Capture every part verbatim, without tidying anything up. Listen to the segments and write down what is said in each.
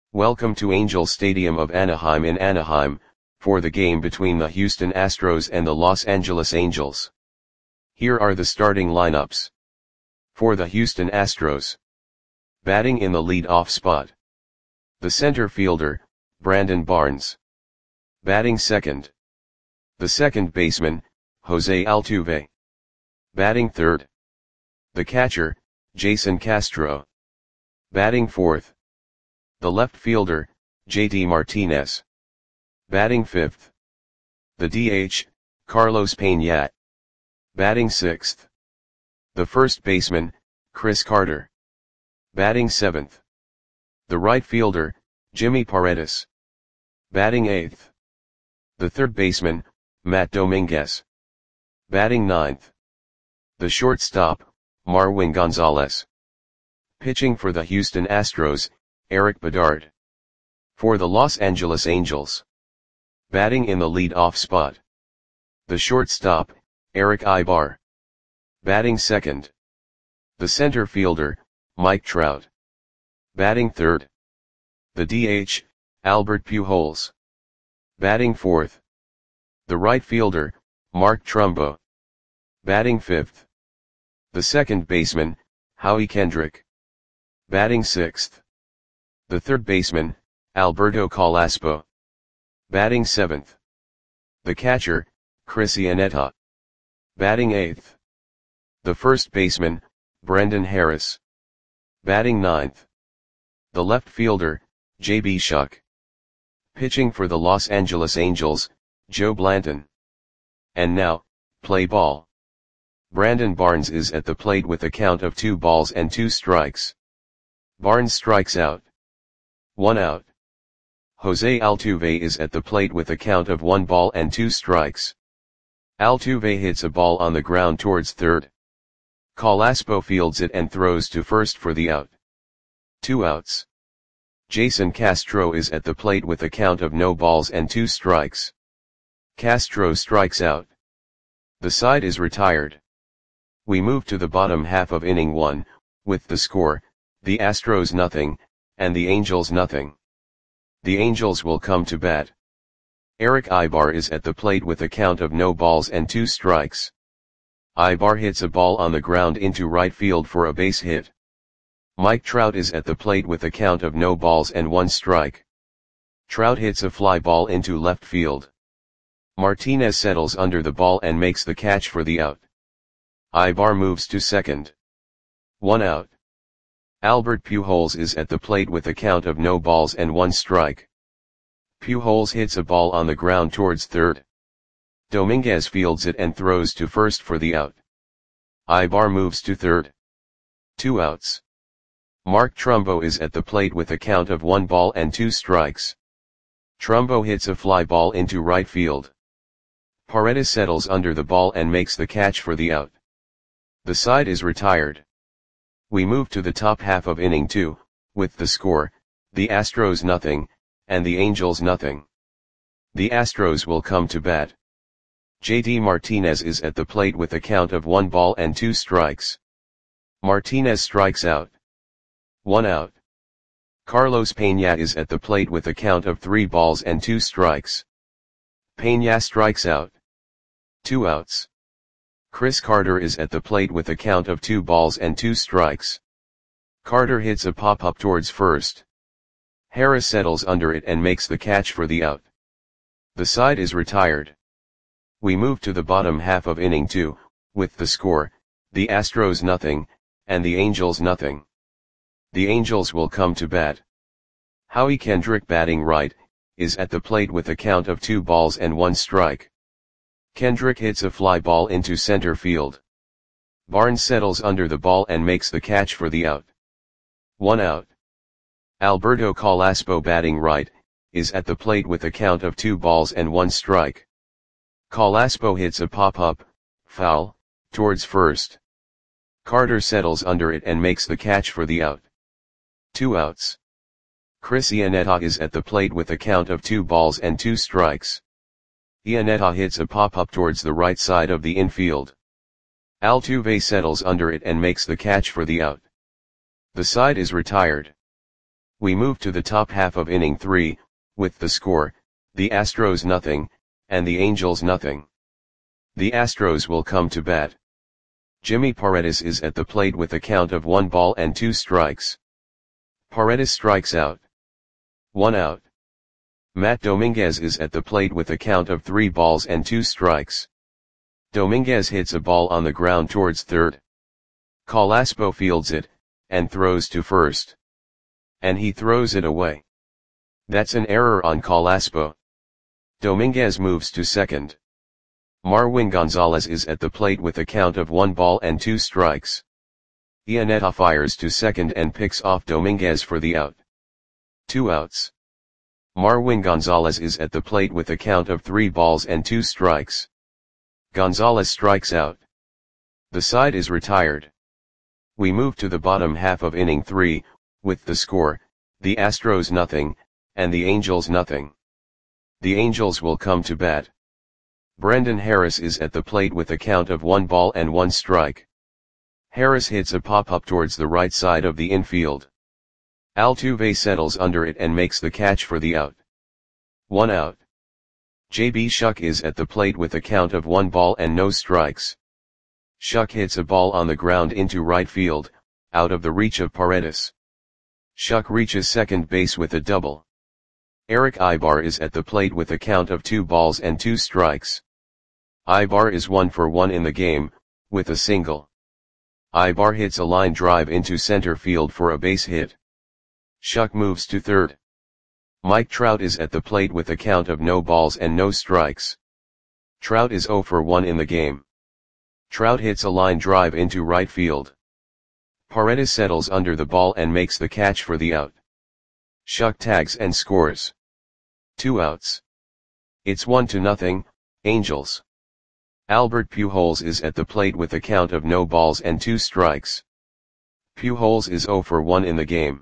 Welcome to Angel Stadium of Anaheim in Anaheim, for the game between the Houston Astros and the Los Angeles Angels. Here are the starting lineups. For the Houston Astros. Batting in the lead-off spot. The center fielder, Brandon Barnes. Batting second. The second baseman, Jose Altuve. Batting third. The catcher, Jason Castro. Batting fourth. The left fielder, J D Martinez. Batting fifth. The D H, Carlos Pena. Batting sixth. The first baseman, Chris Carter. Batting seventh. The right fielder, Jimmy Paredes. Batting eighth. The third baseman, Matt Dominguez. Batting ninth. The shortstop, Marwin Gonzalez. Pitching for the Houston Astros, Erik Bedard. For the Los Angeles Angels. Batting in the lead-off spot. The shortstop, Erick Aybar. Batting second. The center fielder, Mike Trout. Batting third. The D H, Albert Pujols. Batting fourth. The right fielder, Mark Trumbo. Batting fifth. The second baseman, Howie Kendrick. Batting sixth. The third baseman, Alberto Carrasco. Batting seventh. The catcher, Chris Iannetta. Batting eighth. The first baseman, Brendan Harris. Batting ninth. The left fielder, J B Shuck. Pitching for the Los Angeles Angels, Joe Blanton. And now, play ball. Brandon Barnes is at the plate with a count of two balls and two strikes. Barnes strikes out. One out. Jose Altuve is at the plate with a count of one ball and two strikes. Altuve hits a ball on the ground towards third. Carrasco fields it and throws to first for the out. Two outs. Jason Castro is at the plate with a count of no balls and two strikes. Castro strikes out. The side is retired. We move to the bottom half of inning one, with the score, the Astros nothing, and the Angels nothing. The Angels will come to bat. Erick Aybar is at the plate with a count of no balls and two strikes. Aybar hits a ball on the ground into right field for a base hit. Mike Trout is at the plate with a count of no balls and one strike. Trout hits a fly ball into left field. Martinez settles under the ball and makes the catch for the out. Aybar moves to second. One out. Albert Pujols is at the plate with a count of no balls and one strike. Pujols hits a ball on the ground towards third. Dominguez fields it and throws to first for the out. Aybar moves to third. Two outs. Mark Trumbo is at the plate with a count of one ball and two strikes. Trumbo hits a fly ball into right field. Paredes settles under the ball and makes the catch for the out. The side is retired. We move to the top half of inning two, with the score, the Astros nothing, and the Angels nothing. The Astros will come to bat. J D Martinez is at the plate with a count of one ball and two strikes. Martinez strikes out. One out. Carlos Pena is at the plate with a count of three balls and two strikes. Pena strikes out. Two outs. Chris Carter is at the plate with a count of two balls and two strikes. Carter hits a pop-up towards first. Harris settles under it and makes the catch for the out. The side is retired. We move to the bottom half of inning two, with the score, the Astros nothing, and the Angels nothing. The Angels will come to bat. Howie Kendrick batting right, is at the plate with a count of two balls and one strike. Kendrick hits a fly ball into center field. Barnes settles under the ball and makes the catch for the out. One out. Alberto Carrasco batting right, is at the plate with a count of two balls and one strike. Carrasco hits a pop-up, foul, towards first. Carter settles under it and makes the catch for the out. Two outs. Chris Iannetta is at the plate with a count of two balls and two strikes. Iannetta hits a pop-up towards the right side of the infield. Altuve settles under it and makes the catch for the out. The side is retired. We move to the top half of inning three, with the score, the Astros nothing, and the Angels nothing. The Astros will come to bat. Jimmy Paredes is at the plate with a count of one ball and two strikes. Paredes strikes out. One out. Matt Dominguez is at the plate with a count of three balls and two strikes. Dominguez hits a ball on the ground towards third. Carrasco fields it, and throws to first. And he throws it away. That's an error on Carrasco. Dominguez moves to second. Marwin Gonzalez is at the plate with a count of one ball and two strikes. Iannetta fires to second and picks off Dominguez for the out. Two outs. Marwin Gonzalez is at the plate with a count of three balls and two strikes. Gonzalez strikes out. The side is retired. We move to the bottom half of inning three, with the score, the Astros nothing, and the Angels nothing. The Angels will come to bat. Brendan Harris is at the plate with a count of one ball and one strike. Harris hits a pop-up towards the right side of the infield. Altuve settles under it and makes the catch for the out. One out. J B Shuck is at the plate with a count of one ball and no strikes. Shuck hits a ball on the ground into right field, out of the reach of Paredes. Shuck reaches second base with a double. Erick Aybar is at the plate with a count of two balls and two strikes. Aybar is one for one in the game, with a single. Aybar hits a line drive into center field for a base hit. Shuck moves to third. Mike Trout is at the plate with a count of no balls and no strikes. Trout is zero for one in the game. Trout hits a line drive into right field. Paredes settles under the ball and makes the catch for the out. Shuck tags and scores. Two outs. It's one to nothing, Angels. Albert Pujols is at the plate with a count of no balls and two strikes. Pujols is zero for one in the game.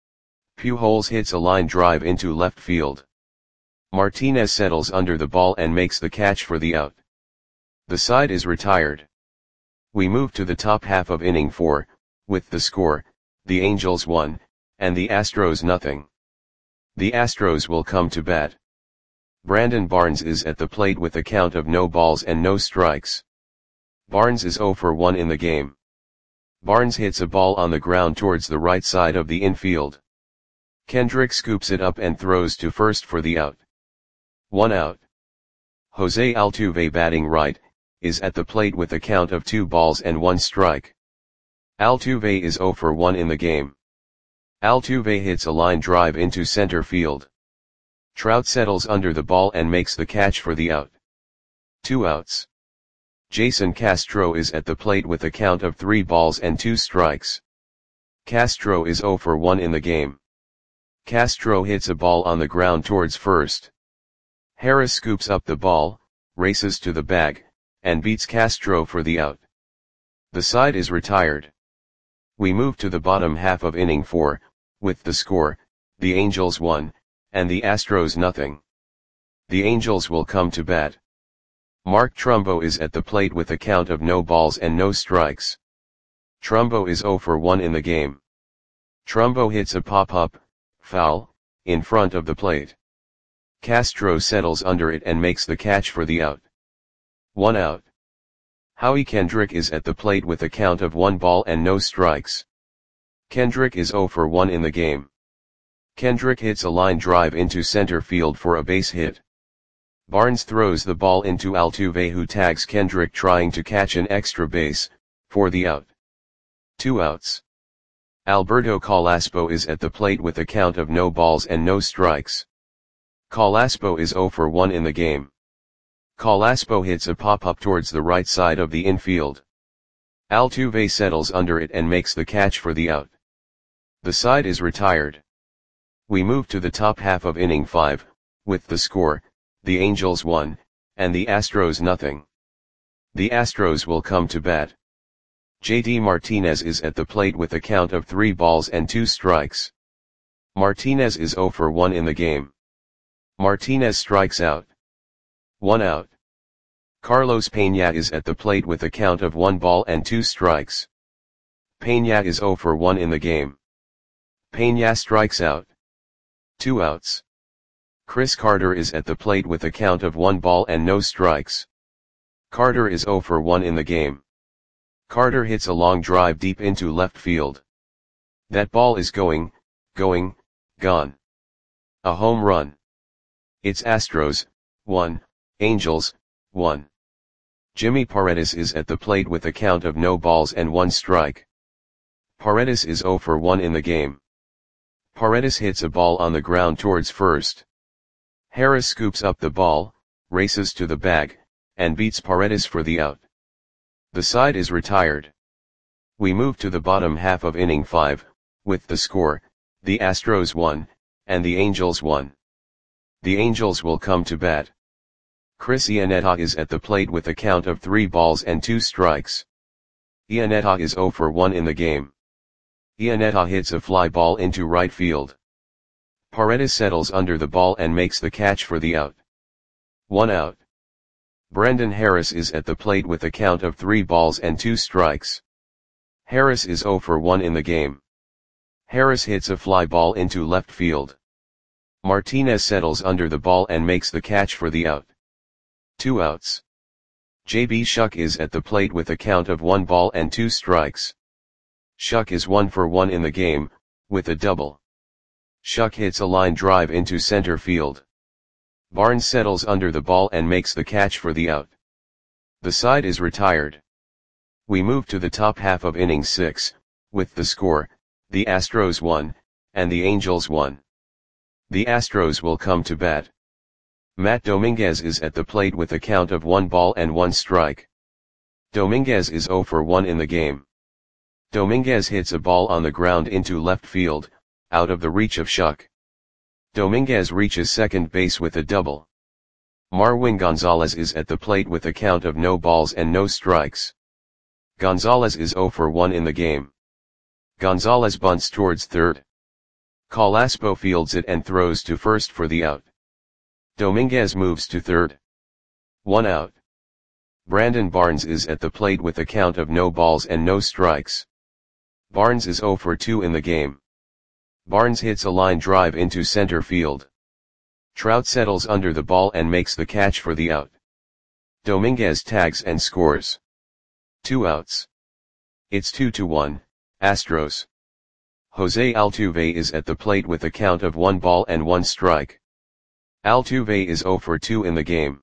Pujols hits a line drive into left field. Martinez settles under the ball and makes the catch for the out. The side is retired. We move to the top half of inning four, with the score, the Angels one, and the Astros nothing. The Astros will come to bat. Brandon Barnes is at the plate with a count of no balls and no strikes. Barnes is zero for one in the game. Barnes hits a ball on the ground towards the right side of the infield. Kendrick scoops it up and throws to first for the out. One out. Jose Altuve, batting right, is at the plate with a count of two balls and one strike. Altuve is zero for one in the game. Altuve hits a line drive into center field. Trout settles under the ball and makes the catch for the out. Two outs. Jason Castro is at the plate with a count of three balls and two strikes. Castro is zero for one in the game. Castro hits a ball on the ground towards first. Harris scoops up the ball, races to the bag, and beats Castro for the out. The side is retired. We move to the bottom half of inning four, with the score, the Angels one, and the Astros nothing. The Angels will come to bat. Mark Trumbo is at the plate with a count of no balls and no strikes. Trumbo is zero for one in the game. Trumbo hits a pop-up, foul, in front of the plate. Castro settles under it and makes the catch for the out. One out. Howie Kendrick is at the plate with a count of one ball and no strikes. Kendrick is zero for one in the game. Kendrick hits a line drive into center field for a base hit. Barnes throws the ball into Altuve, who tags Kendrick trying to catch an extra base, for the out. Two outs. Alberto Carrasco is at the plate with a count of no balls and no strikes. Carrasco is zero for one in the game. Carrasco hits a pop-up towards the right side of the infield. Altuve settles under it and makes the catch for the out. The side is retired. We move to the top half of inning five, with the score, the Angels one, and the Astros nothing. The Astros will come to bat. J D Martinez is at the plate with a count of three balls and two strikes. Martinez is zero for one in the game. Martinez strikes out. One out. Carlos Peña is at the plate with a count of one ball and two strikes. Peña is zero for one in the game. Peña strikes out. Two outs. Chris Carter is at the plate with a count of one ball and no strikes. Carter is zero for one in the game. Carter hits a long drive deep into left field. That ball is going, going, gone. A home run. It's Astros, one, Angels, one. Jimmy Paredes is at the plate with a count of no balls and one strike. Paredes is zero for one in the game. Paredes hits a ball on the ground towards first. Harris scoops up the ball, races to the bag, and beats Paredes for the out. The side is retired. We move to the bottom half of inning five, with the score, the Astros won, and the Angels won. The Angels will come to bat. Chris Iannetta is at the plate with a count of three balls and two strikes. Iannetta is zero for one in the game. Iannetta hits a fly ball into right field. Paredes settles under the ball and makes the catch for the out. One out. Brendan Harris is at the plate with a count of three balls and two strikes. Harris is zero for one in the game. Harris hits a fly ball into left field. Martinez settles under the ball and makes the catch for the out. Two outs. J B Shuck is at the plate with a count of one ball and two strikes. Shuck is one for one in the game, with a double. Shuck hits a line drive into center field. Barnes settles under the ball and makes the catch for the out. The side is retired. We move to the top half of inning six, with the score, the Astros won, and the Angels won. The Astros will come to bat. Matt Dominguez is at the plate with a count of one ball and one strike. Dominguez is zero for one in the game. Dominguez hits a ball on the ground into left field, out of the reach of Shuck. Dominguez reaches second base with a double. Marwin Gonzalez is at the plate with a count of no balls and no strikes. Gonzalez is zero for one in the game. Gonzalez bunts towards third. Calaspo fields it and throws to first for the out. Dominguez moves to third. One out. Brandon Barnes is at the plate with a count of no balls and no strikes. Barnes is zero for two in the game. Barnes hits a line drive into center field. Trout settles under the ball and makes the catch for the out. Dominguez tags and scores. Two outs. It's two to one, Astros. Jose Altuve is at the plate with a count of one ball and one strike. Altuve is zero for two in the game.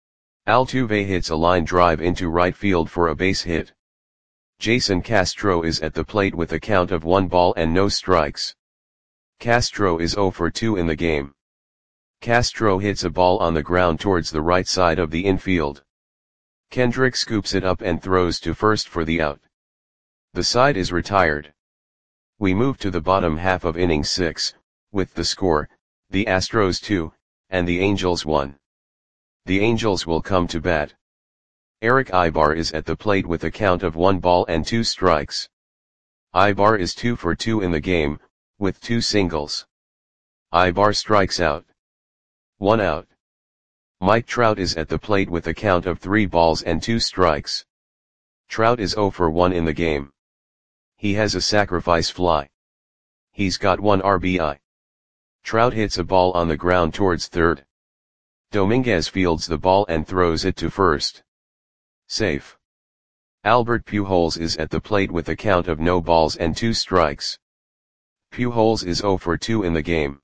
Altuve hits a line drive into right field for a base hit. Jason Castro is at the plate with a count of one ball and no strikes. Castro is zero for two in the game. Castro hits a ball on the ground towards the right side of the infield. Kendrick scoops it up and throws to first for the out. The side is retired. We move to the bottom half of inning six, with the score, the Astros two, and the Angels one. The Angels will come to bat. Eric Ibar is at the plate with a count of one ball and two strikes. Ibar is two for two in the game, with two singles. Ibar strikes out. One out. Mike Trout is at the plate with a count of three balls and two strikes. Trout is zero for one in the game. He has a sacrifice fly. He's got one R B I. Trout hits a ball on the ground towards third. Dominguez fields the ball and throws it to first. Safe. Albert Pujols is at the plate with a count of no balls and two strikes. Pujols is zero for two in the game.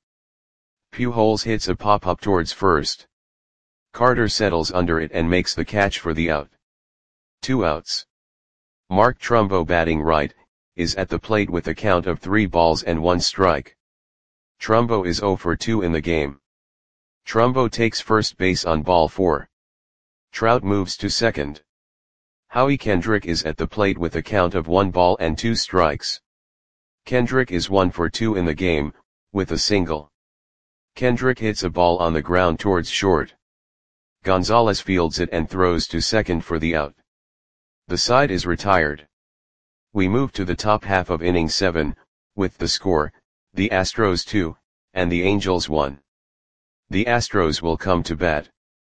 Pujols hits a pop-up towards first. Carter settles under it and makes the catch for the out. Two outs. Mark Trumbo, batting right, is at the plate with a count of three balls and one strike. Trumbo is zero for two in the game. Trumbo takes first base on ball four. Trout moves to second. Howie Kendrick is at the plate with a count of one ball and two strikes. Kendrick is one for two in the game, with a single. Kendrick hits a ball on the ground towards short. Gonzalez fields it and throws to second for the out. The side is retired. We move to the top half of inning seven, with the score, the Astros two, and the Angels one. The Astros will come to bat.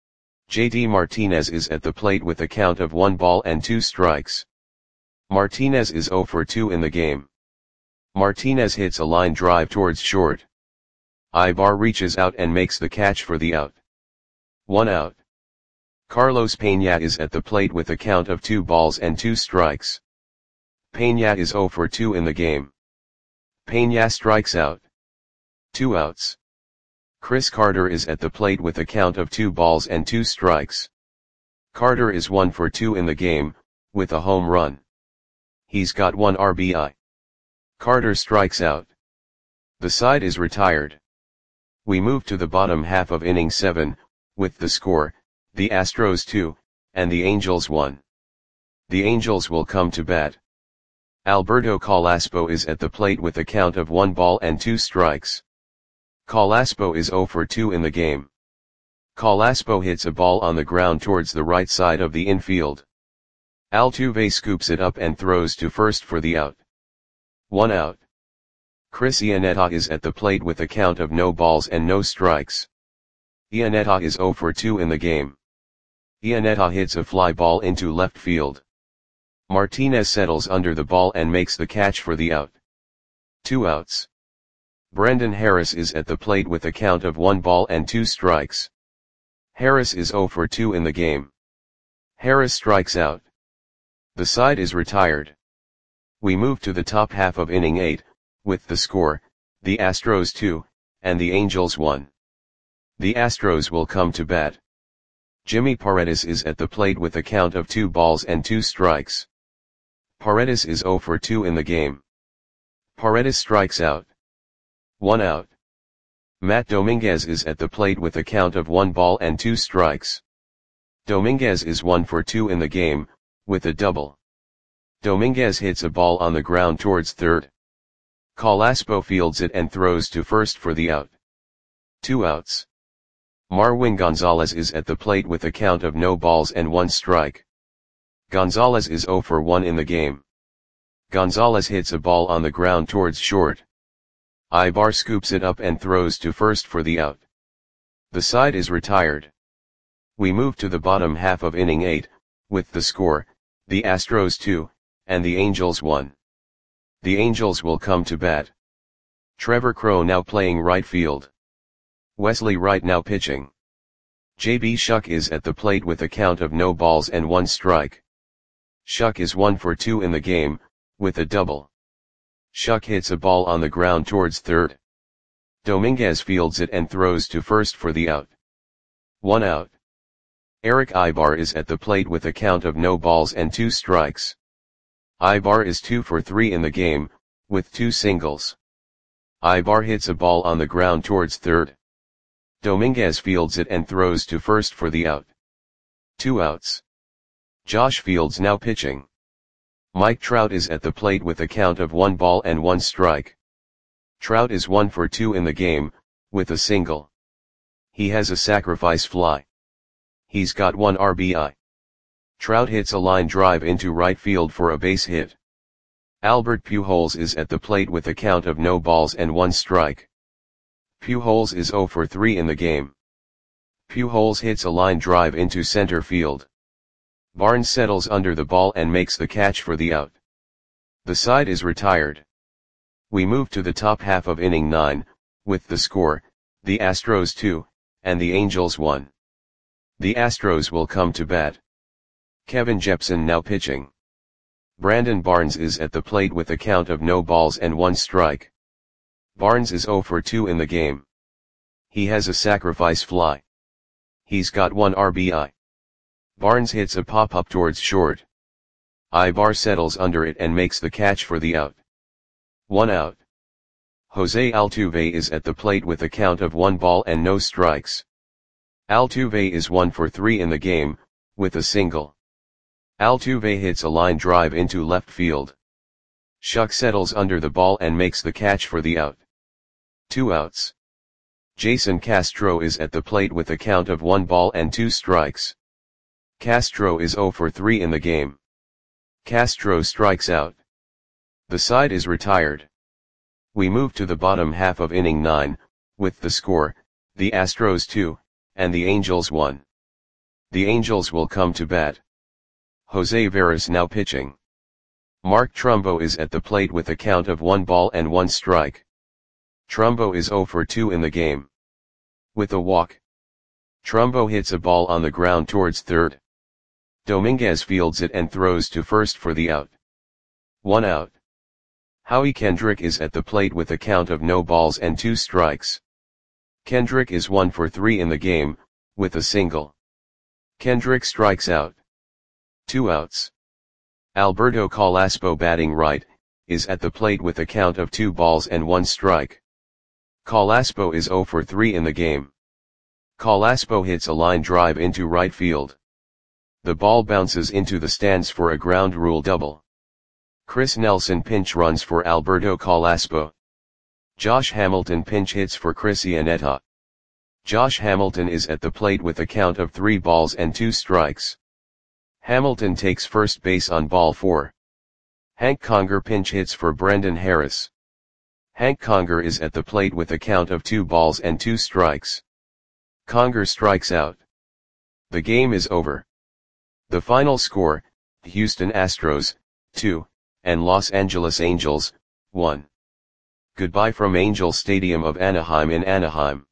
J D Martinez is at the plate with a count of one ball and two strikes. Martinez is zero for two in the game. Martinez hits a line drive towards short. Ibar reaches out and makes the catch for the out. One out. Carlos Peña is at the plate with a count of two balls and two strikes. Peña is zero for two in the game. Peña strikes out. Two outs. Chris Carter is at the plate with a count of two balls and two strikes. Carter is one for two in the game, with a home run. He's got one R B I. Carter strikes out. The side is retired. We move to the bottom half of inning seven, with the score, the Astros two, and the Angels one. The Angels will come to bat. Alberto Calaspo is at the plate with a count of one ball and two strikes. Calaspo is zero for two in the game. Calaspo hits a ball on the ground towards the right side of the infield. Altuve scoops it up and throws to first for the out. One out. Chris Iannetta is at the plate with a count of no balls and no strikes. Iannetta is zero for two in the game. Iannetta hits a fly ball into left field. Martinez settles under the ball and makes the catch for the out. Two outs. Brendan Harris is at the plate with a count of one ball and two strikes. Harris is zero for two in the game. Harris strikes out. The side is retired. We move to the top half of inning eight, with the score, the Astros two, and the Angels one. The Astros will come to bat. Jimmy Paredes is at the plate with a count of two balls and two strikes. Paredes is zero for two in the game. Paredes strikes out. One out. Matt Dominguez is at the plate with a count of one ball and two strikes. Dominguez is one for two in the game, with a double. Dominguez hits a ball on the ground towards third. Calaspo fields it and throws to first for the out. Two outs. Marwin Gonzalez is at the plate with a count of no balls and one strike. Gonzalez is zero for one in the game. Gonzalez hits a ball on the ground towards short. Ibar scoops it up and throws to first for the out. The side is retired. We move to the bottom half of inning eight, with the score, the Astros two, and the Angels one. The Angels will come to bat. Trevor Crowe now playing right field. Wesley Wright now pitching. J B Shuck is at the plate with a count of no balls and one strike. Shuck is one for two in the game, with a double. Shuck hits a ball on the ground towards third. Dominguez fields it and throws to first for the out. One out. Eric Ibar is at the plate with a count of no balls and two strikes. Ibar is two for three in the game, with two singles. Ibar hits a ball on the ground towards third. Dominguez fields it and throws to first for the out. Two outs. Josh Fields now pitching. Mike Trout is at the plate with a count of one ball and one strike. Trout is one for two in the game, with a single. He has a sacrifice fly. He's got one R B I. Trout hits a line drive into right field for a base hit. Albert Pujols is at the plate with a count of no balls and one strike. Pujols is zero for three in the game. Pujols hits a line drive into center field. Barnes settles under the ball and makes the catch for the out. The side is retired. We move to the top half of inning nine, with the score, the Astros two, and the Angels one. The Astros will come to bat. Kevin Jepsen now pitching. Brandon Barnes is at the plate with a count of no balls and one strike. Barnes is zero for two in the game. He has a sacrifice fly. He's got one R B I. Barnes hits a pop-up towards short. Ibar settles under it and makes the catch for the out. One out. Jose Altuve is at the plate with a count of one ball and no strikes. Altuve is one for three in the game, with a single. Altuve hits a line drive into left field. Shuck settles under the ball and makes the catch for the out. Two outs. Jason Castro is at the plate with a count of one ball and two strikes. Castro is zero for three in the game. Castro strikes out. The side is retired. We move to the bottom half of inning nine, with the score, the Astros two, and the Angels one. The Angels will come to bat. Jose Veras now pitching. Mark Trumbo is at the plate with a count of one ball and one strike. Trumbo is zero for two in the game. With a walk, Trumbo hits a ball on the ground towards third. Dominguez fields it and throws to first for the out. One out. Howie Kendrick is at the plate with a count of no balls and two strikes. Kendrick is one for three in the game, with a single. Kendrick strikes out. Two outs. Alberto Carrasco, batting right, is at the plate with a count of two balls and one strike. Carrasco is zero for three in the game. Carrasco hits a line drive into right field. The ball bounces into the stands for a ground rule double. Chris Nelson pinch runs for Alberto Carrasco. Josh Hamilton pinch hits for Chris Iannetta. Josh Hamilton is at the plate with a count of three balls and two strikes. Hamilton takes first base on ball four. Hank Conger pinch hits for Brendan Harris. Hank Conger is at the plate with a count of two balls and two strikes. Conger strikes out. The game is over. The final score, Houston Astros, two, and Los Angeles Angels, one. Goodbye from Angel Stadium of Anaheim in Anaheim.